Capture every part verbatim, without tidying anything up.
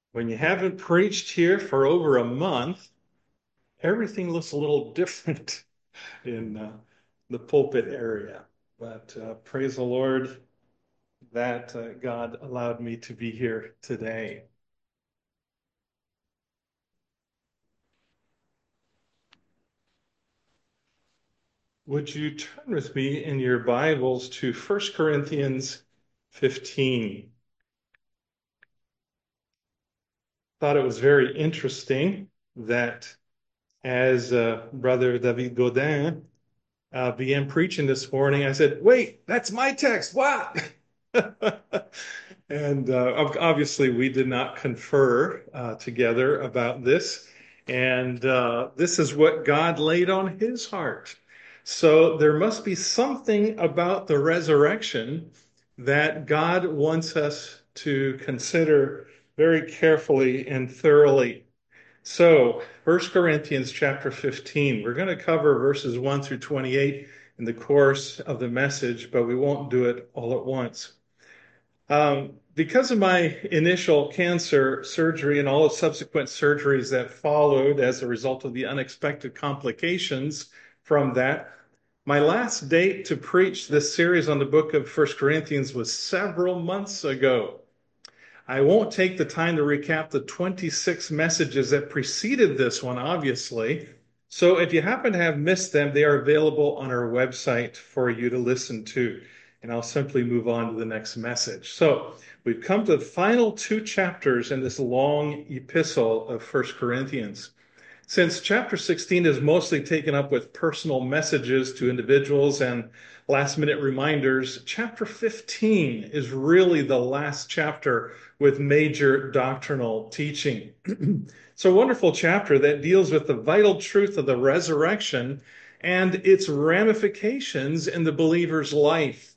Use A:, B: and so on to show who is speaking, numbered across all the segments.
A: When you haven't preached here for over a month, everything looks a little different in uh, the pulpit area. But uh, praise the Lord that uh, God allowed me to be here today. Would you turn with me in your Bibles to First Corinthians fifteen? Thought it was very interesting that as uh, Brother David Godin uh, began preaching this morning, I said, wait, that's my text. What? And uh, obviously, we did not confer uh, together about this. And uh, this is what God laid on his heart. So there must be something about the resurrection that God wants us to consider very carefully and thoroughly. So, First Corinthians chapter fifteen, we're going to cover verses one through twenty-eight in the course of the message, but we won't do it all at once. Um, because of my initial cancer surgery and all the subsequent surgeries that followed as a result of the unexpected complications from that, my last date to preach this series on the book of First Corinthians was several months ago. I won't take the time to recap the twenty-six messages that preceded this one, obviously. So if you happen to have missed them, they are available on our website for you to listen to. And I'll simply move on to the next message. So we've come to the final two chapters in this long epistle of First Corinthians. Since chapter sixteen is mostly taken up with personal messages to individuals and last minute reminders, chapter fifteen is really the last chapter with major doctrinal teaching. It's a wonderful chapter that deals with the vital truth of the resurrection and its ramifications in the believer's life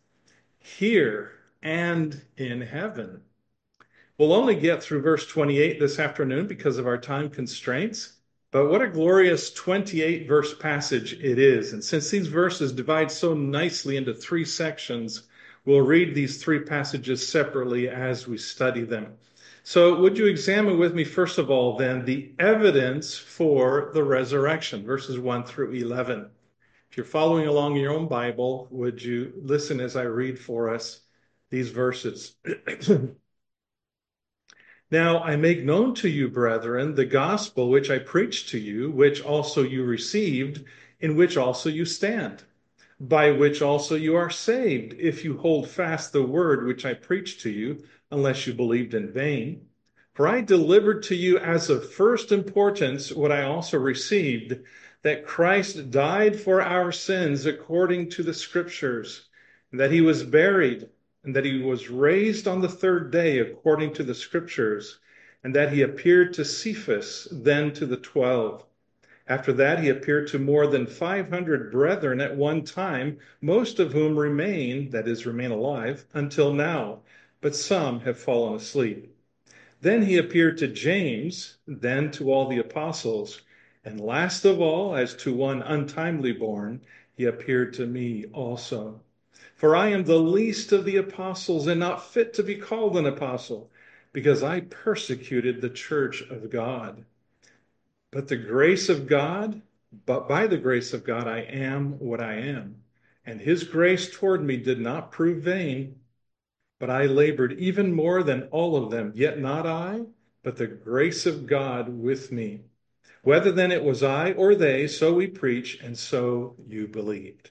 A: here and in heaven. We'll only get through verse twenty-eight this afternoon because of our time constraints. But what a glorious twenty-eight verse passage it is. And since these verses divide so nicely into three sections, we'll read these three passages separately as we study them. So would you examine with me, first of all, then, the evidence for the resurrection, verses one through eleven. If you're following along in your own Bible, would you listen as I read for us these verses? Now I make known to you, brethren, the gospel which I preached to you, which also you received, in which also you stand, by which also you are saved, if you hold fast the word which I preached to you, unless you believed in vain. For I delivered to you as of first importance what I also received, that Christ died for our sins according to the Scriptures, and that he was buried, and that he was raised on the third day according to the Scriptures, and that he appeared to Cephas, then to the twelve. After that, he appeared to more than five hundred brethren at one time, most of whom remain, that is, remain alive, until now, but some have fallen asleep. Then he appeared to James, then to all the apostles, and last of all, as to one untimely born, he appeared to me also. For I am the least of the apostles and not fit to be called an apostle, because I persecuted the church of God. But the grace of God, but by the grace of God, I am what I am. And his grace toward me did not prove vain, but I labored even more than all of them, yet not I, but the grace of God with me. Whether then it was I or they, so we preach, and so you believed.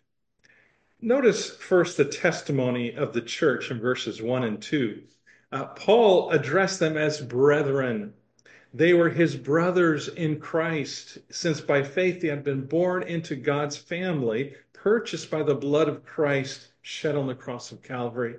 A: Notice first the testimony of the church in verses one and two. Uh, Paul addressed them as brethren. They were his brothers in Christ, since by faith they had been born into God's family, purchased by the blood of Christ shed on the cross of Calvary.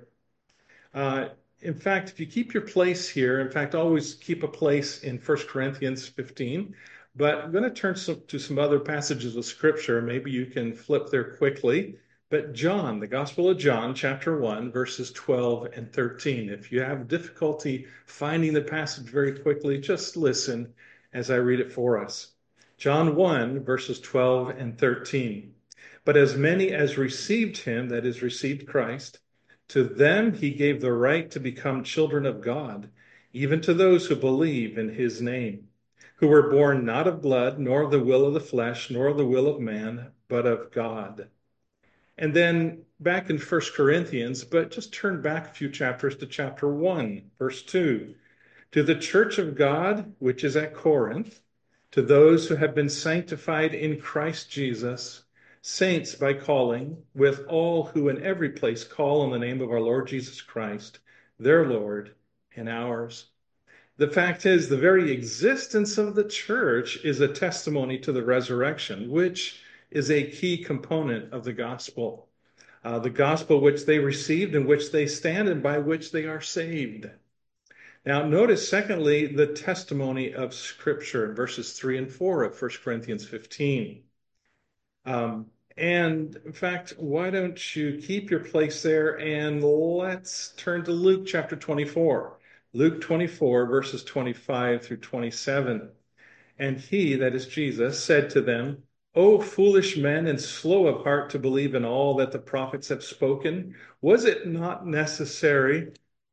A: Uh, in fact, if you keep your place here, in fact, always keep a place in First Corinthians fifteen, but I'm going to turn some, to some other passages of Scripture. Maybe you can flip there quickly. But John, the Gospel of John, chapter one, verses twelve and thirteen. If you have difficulty finding the passage very quickly, just listen as I read it for us. John one, verses twelve and thirteen. But as many as received him, that is, received Christ, to them he gave the right to become children of God, even to those who believe in his name, who were born not of blood, nor of the will of the flesh, nor of the will of man, but of God. And then back in First Corinthians, but just turn back a few chapters to chapter one, verse two. To the church of God, which is at Corinth, to those who have been sanctified in Christ Jesus, saints by calling, with all who in every place call on the name of our Lord Jesus Christ, their Lord and ours. The fact is, the very existence of the church is a testimony to the resurrection, which is a key component of the gospel. Uh, the gospel which they received, in which they stand, and by which they are saved. Now, notice, secondly, the testimony of Scripture in verses three and four of First Corinthians fifteen. Um, and in fact, why don't you keep your place there and let's turn to Luke chapter twenty-four. Luke twenty-four, verses twenty-five through twenty-seven. And he, that is Jesus, said to them, O foolish men and slow of heart to believe in all that the prophets have spoken, was it not necessary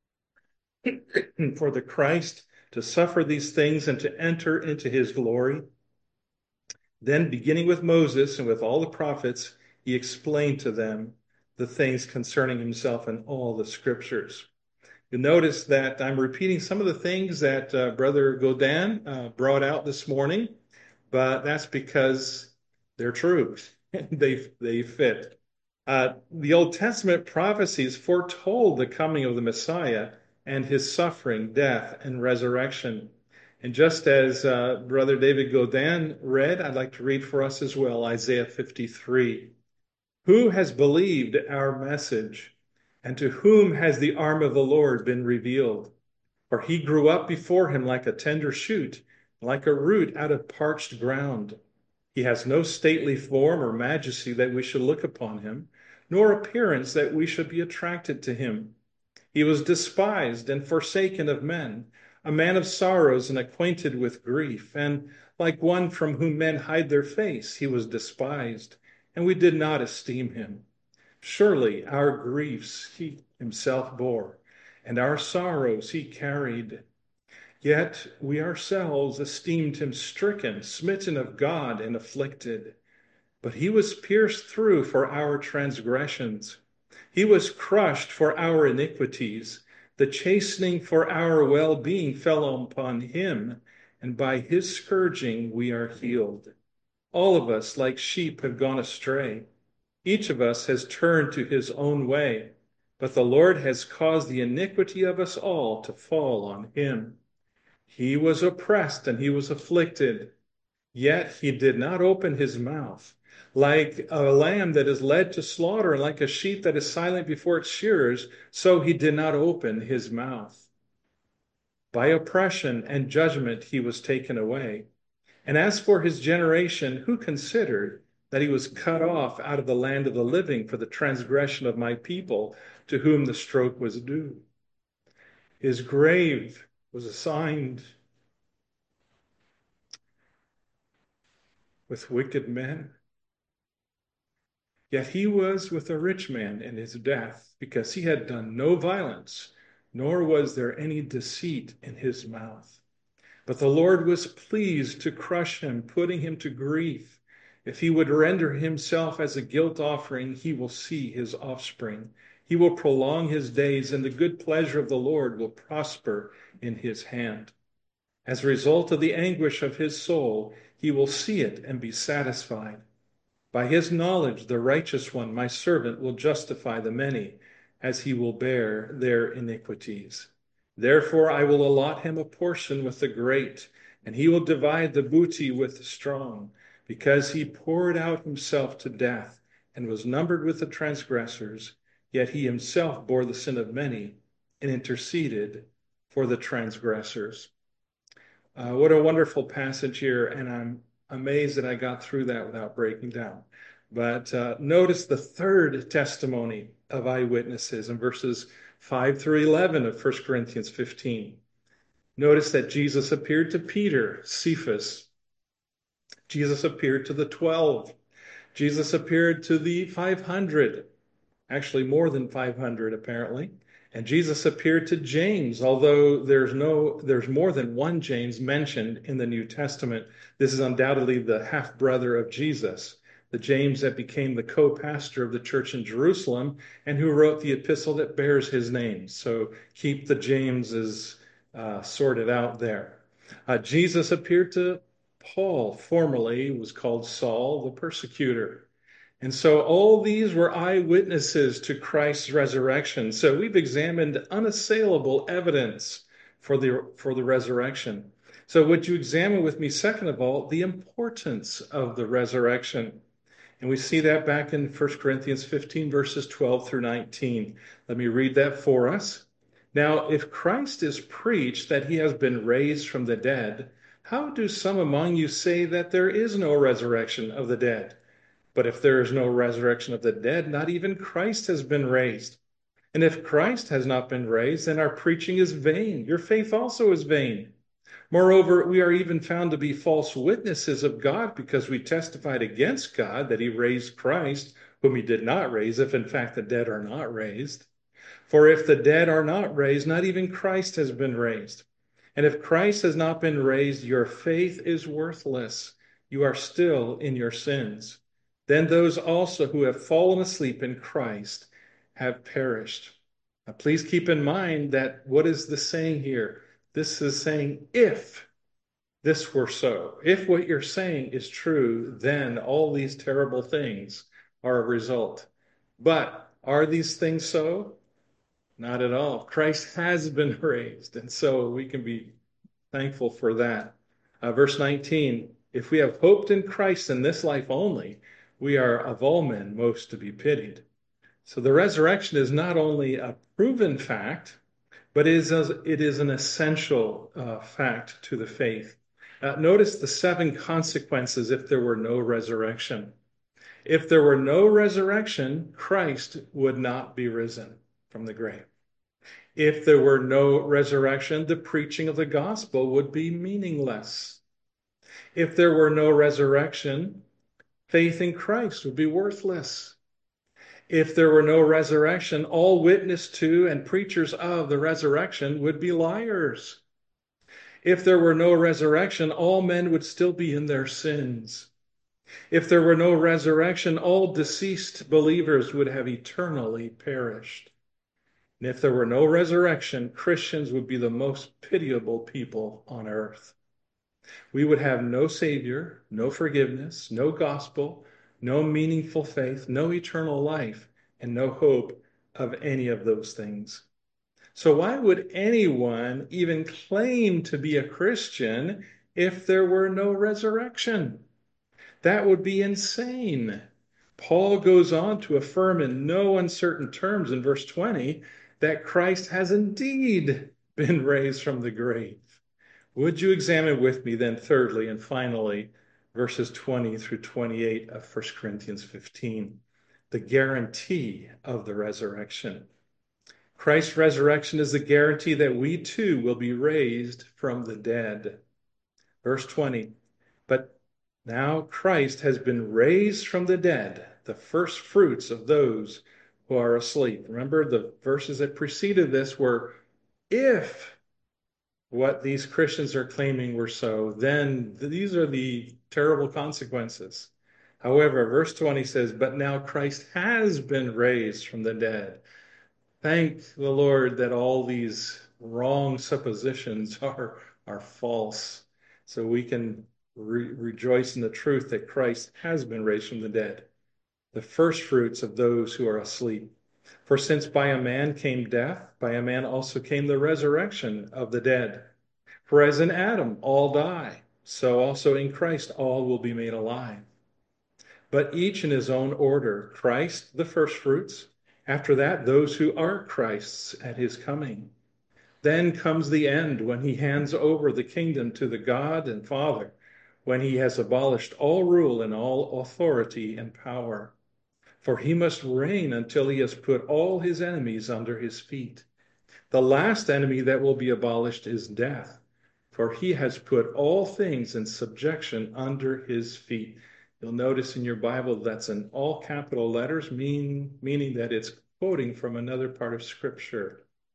A: for the Christ to suffer these things and to enter into his glory? Then, beginning with Moses and with all the prophets, he explained to them the things concerning himself in all the scriptures. You'll notice that I'm repeating some of the things that uh, Brother Godin uh, brought out this morning, but that's because they're true. they, they fit. Uh, the Old Testament prophecies foretold the coming of the Messiah and his suffering, death, and resurrection. And just as uh, Brother David Godin read, I'd like to read for us as well, Isaiah fifty-three. Who has believed our message? And to whom has the arm of the Lord been revealed? For he grew up before him like a tender shoot, like a root out of parched ground. He has no stately form or majesty that we should look upon him, nor appearance that we should be attracted to him. He was despised and forsaken of men, a man of sorrows and acquainted with grief, and like one from whom men hide their face, he was despised, and we did not esteem him. Surely our griefs he himself bore, and our sorrows he carried. Yet we ourselves esteemed him stricken, smitten of God, and afflicted. But he was pierced through for our transgressions. He was crushed for our iniquities. The chastening for our well-being fell upon him, and by his scourging we are healed. All of us, like sheep, have gone astray. Each of us has turned to his own way, but the Lord has caused the iniquity of us all to fall on him. He was oppressed and he was afflicted, yet he did not open his mouth. Like a lamb that is led to slaughter, and like a sheep that is silent before its shearers, so he did not open his mouth. By oppression and judgment he was taken away. And as for his generation, who considered that he was cut off out of the land of the living for the transgression of my people, to whom the stroke was due? His grave was assigned with wicked men. Yet he was with a rich man in his death, because he had done no violence, nor was there any deceit in his mouth. But the Lord was pleased to crush him, putting him to grief. If he would render himself as a guilt offering, he will see his offspring. He will prolong his days, and the good pleasure of the Lord will prosper in his hand. As a result of the anguish of his soul, he will see it and be satisfied. By his knowledge, the righteous one, my servant, will justify the many, as he will bear their iniquities. Therefore, I will allot him a portion with the great, and he will divide the booty with the strong, because he poured out himself to death and was numbered with the transgressors, yet he himself bore the sin of many and interceded for the transgressors. Uh, what a wonderful passage here, and I'm amazed that I got through that without breaking down. But uh, notice the third testimony of eyewitnesses in verses five through eleven of First Corinthians fifteen. Notice that Jesus appeared to Peter, Cephas. Jesus appeared to the twelve. Jesus appeared to the five hundred, actually more than five hundred apparently. And Jesus appeared to James, although there's no there's more than one James mentioned in the New Testament. This is undoubtedly the half-brother of Jesus, the James that became the co-pastor of the church in Jerusalem and who wrote the epistle that bears his name. So keep the Jameses uh, sorted out there. Uh, Jesus appeared to Paul, formerly was called Saul, the persecutor. And so all these were eyewitnesses to Christ's resurrection. So we've examined unassailable evidence for the, for the resurrection. So would you examine with me, second of all, the importance of the resurrection? And we see that back in First Corinthians fifteen, verses twelve through nineteen. Let me read that for us. Now, if Christ is preached that he has been raised from the dead, how do some among you say that there is no resurrection of the dead? But if there is no resurrection of the dead, not even Christ has been raised. And if Christ has not been raised, then our preaching is vain. Your faith also is vain. Moreover, we are even found to be false witnesses of God because we testified against God that he raised Christ, whom he did not raise, if in fact the dead are not raised. For if the dead are not raised, not even Christ has been raised. And if Christ has not been raised, your faith is worthless. You are still in your sins. Then those also who have fallen asleep in Christ have perished. Now, please keep in mind that what is the saying here? This is saying if this were so. If what you're saying is true, then all these terrible things are a result. But are these things so? Not at all. Christ has been raised, and so we can be thankful for that. Uh, verse nineteen, if we have hoped in Christ in this life only, we are of all men most to be pitied. So the resurrection is not only a proven fact, but it is, it is an essential uh, fact to the faith. Uh, notice the seven consequences if there were no resurrection. If there were no resurrection, Christ would not be risen from the grave. If there were no resurrection, the preaching of the gospel would be meaningless. If there were no resurrection, faith in Christ would be worthless. If there were no resurrection, all witness to and preachers of the resurrection would be liars. If there were no resurrection, all men would still be in their sins. If there were no resurrection, all deceased believers would have eternally perished. And if there were no resurrection, Christians would be the most pitiable people on earth. We would have no Savior, no forgiveness, no gospel, no meaningful faith, no eternal life, and no hope of any of those things. So why would anyone even claim to be a Christian if there were no resurrection? That would be insane. Paul goes on to affirm in no uncertain terms in verse twenty that Christ has indeed been raised from the grave. Would you examine with me then, thirdly and finally, verses twenty through twenty-eight of First Corinthians fifteen, the guarantee of the resurrection. Christ's resurrection is the guarantee that we too will be raised from the dead. Verse twenty, but now Christ has been raised from the dead, the first fruits of those who are asleep. Remember, the verses that preceded this were, if what these Christians are claiming were so, then these are the terrible consequences. However, verse twenty says, but now Christ has been raised from the dead. Thank the Lord that all these wrong suppositions are, are false. So we can re- rejoice in the truth that Christ has been raised from the dead, the first fruits of those who are asleep. For since by a man came death, by a man also came the resurrection of the dead. For as in Adam all die, so also in Christ all will be made alive. But each in his own order, Christ the first fruits, after that those who are Christ's at his coming. Then comes the end when he hands over the kingdom to the God and Father, when he has abolished all rule and all authority and power. For he must reign until he has put all his enemies under his feet. The last enemy that will be abolished is death, for he has put all things in subjection under his feet. You'll notice in your Bible that's in all capital letters, mean, meaning that it's quoting from another part of Scripture.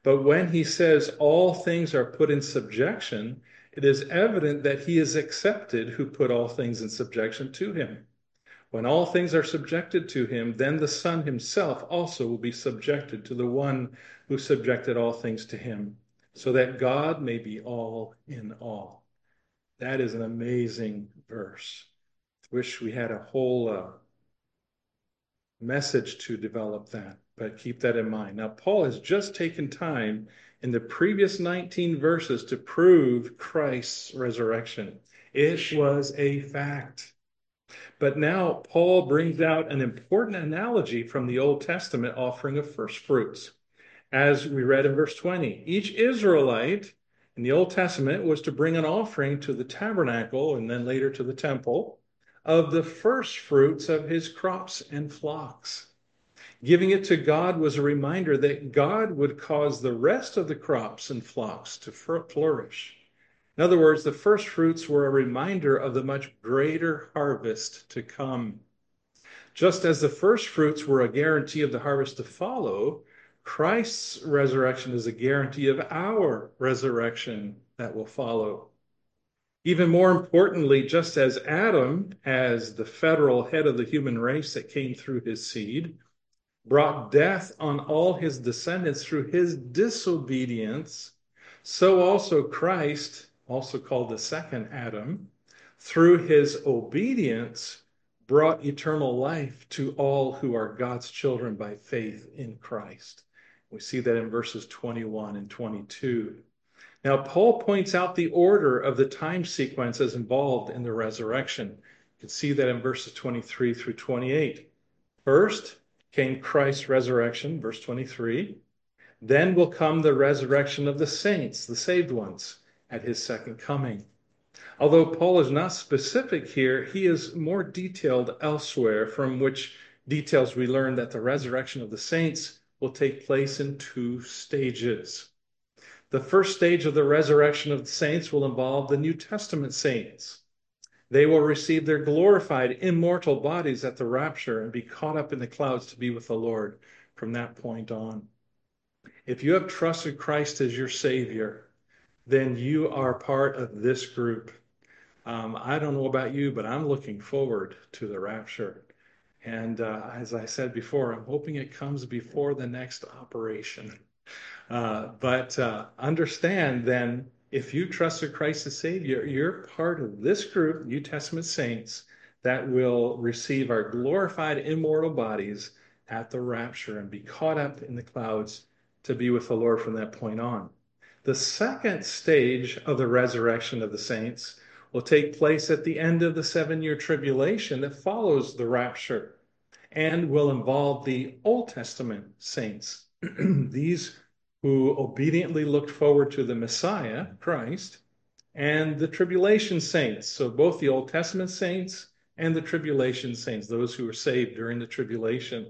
A: But when he says all things are put in subjection, it is evident that he is accepted who put all things in subjection to him. When all things are subjected to him, then the Son himself also will be subjected to the one who subjected all things to him, so that God may be all in all. That is an amazing verse. Wish we had a whole uh, message to develop that, but keep that in mind. Now, Paul has just taken time in the previous nineteen verses to prove Christ's resurrection. It was a fact. But now Paul brings out an important analogy from the Old Testament offering of first fruits. As we read in verse twenty, each Israelite in the Old Testament was to bring an offering to the tabernacle and then later to the temple of the first fruits of his crops and flocks. Giving it to God was a reminder that God would cause the rest of the crops and flocks to flourish. In other words, the first fruits were a reminder of the much greater harvest to come. Just as the first fruits were a guarantee of the harvest to follow, Christ's resurrection is a guarantee of our resurrection that will follow. Even more importantly, just as Adam, as the federal head of the human race that came through his seed, brought death on all his descendants through his disobedience, so also Christ, also called the second Adam, through his obedience, brought eternal life to all who are God's children by faith in Christ. We see that in verses twenty-one and twenty-two. Now, Paul points out the order of the time sequences involved in the resurrection. You can see that in verses twenty-three through twenty-eight. First came Christ's resurrection, verse twenty-three. Then will come the resurrection of the saints, the saved ones, at his second coming. Although Paul is not specific here, he is more detailed elsewhere, from which details we learn that the resurrection of the saints will take place in two stages. The first stage of the resurrection of the saints will involve the New Testament saints. They will receive their glorified, immortal bodies at the rapture and be caught up in the clouds to be with the Lord from that point on. If you have trusted Christ as your Savior, then you are part of this group. Um, I don't know about you, but I'm looking forward to the rapture. And uh, as I said before, I'm hoping it comes before the next operation. Uh, but uh, understand then, if you trusted Christ as Savior, you're part of this group, New Testament saints, that will receive our glorified immortal bodies at the rapture and be caught up in the clouds to be with the Lord from that point on. The second stage of the resurrection of the saints will take place at the end of the seven-year tribulation that follows the rapture and will involve the Old Testament saints. These who obediently looked forward to the Messiah, Christ, and the tribulation saints. So both the Old Testament saints and the tribulation saints, those who were saved during the tribulation.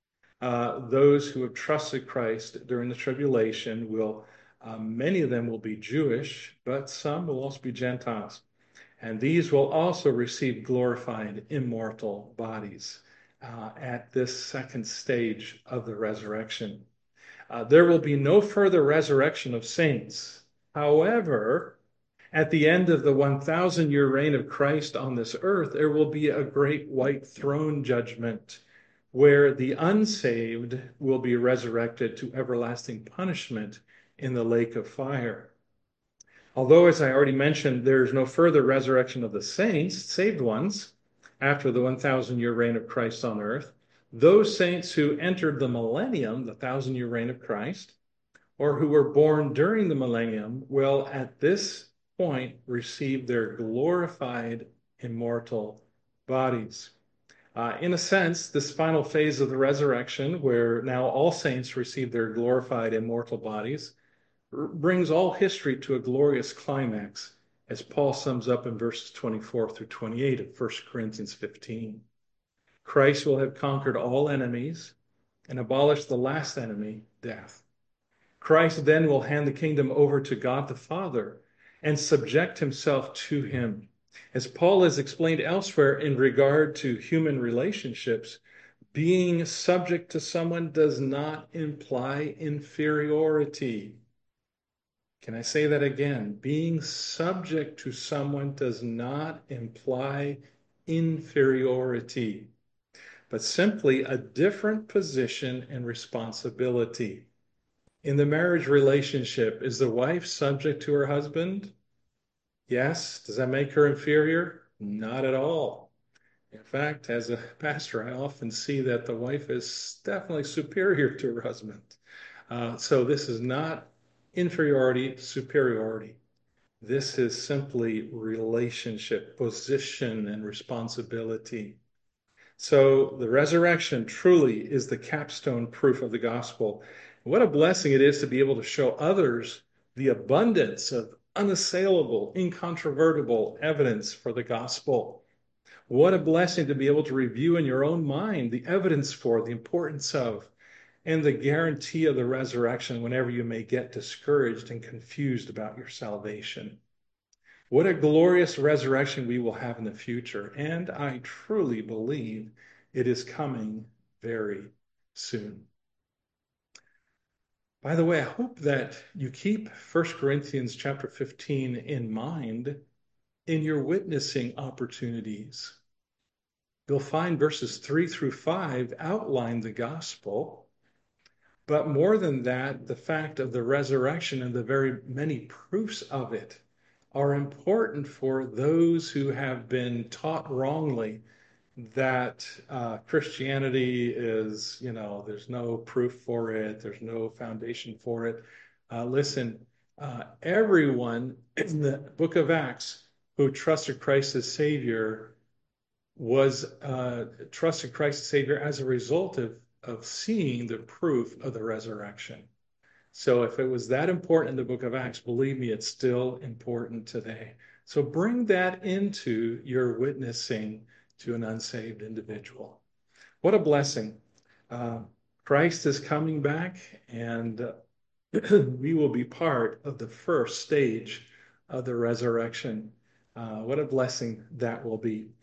A: Uh, those who have trusted Christ during the tribulation will, uh, many of them will be Jewish, but some will also be Gentiles. And these will also receive glorified, immortal bodies uh, at this second stage of the resurrection. Uh, there will be no further resurrection of saints. However, at the end of the one thousand year reign of Christ on this earth, there will be a great white throne judgment where the unsaved will be resurrected to everlasting punishment in the lake of fire. Although, as I already mentioned, there's no further resurrection of the saints, saved ones, after the one thousand year reign of Christ on earth, those saints who entered the millennium, the thousand year reign of Christ, or who were born during the millennium, will at this point receive their glorified immortal bodies. Uh, in a sense, this final phase of the resurrection, where now all saints receive their glorified immortal bodies, r- brings all history to a glorious climax, as Paul sums up in verses twenty-four through twenty-eight of First Corinthians fifteen. Christ will have conquered all enemies and abolished the last enemy, death. Christ then will hand the kingdom over to God the Father and subject himself to him. As Paul has explained elsewhere in regard to human relationships, Being subject to someone does not imply inferiority. Can I say that again? Being subject to someone does not imply inferiority, but simply a different position and responsibility. In the marriage relationship, is the wife subject to her husband? Yes. Does that make her inferior? Not at all. In fact, as a pastor, I often see that the wife is definitely superior to her husband. Uh, so this is not inferiority, superiority. This is simply relationship, position, and responsibility. So the resurrection truly is the capstone proof of the gospel. What a blessing it is to be able to show others the abundance of unassailable, incontrovertible evidence for the gospel. What a blessing to be able to review in your own mind the evidence for, the importance of, and the guarantee of the resurrection whenever you may get discouraged and confused about your salvation. What a glorious resurrection we will have in the future. And I truly believe it is coming very soon. By the way, I hope that you keep First Corinthians chapter fifteen in mind in your witnessing opportunities. You'll find verses three through five outline the gospel. But more than that, the fact of the resurrection and the very many proofs of it are important for those who have been taught wrongly that uh, Christianity is, you know, there's no proof for it, there's no foundation for it. Uh, listen, uh, everyone in the book of Acts who trusted Christ as Savior was uh, trusted Christ as Savior as a result of, of seeing the proof of the resurrection. So if it was that important in the book of Acts, believe me, it's still important today. So bring that into your witnessing to an unsaved individual. What a blessing. Uh, Christ is coming back, and uh, we will be part of the first stage of the resurrection. Uh, what a blessing that will be.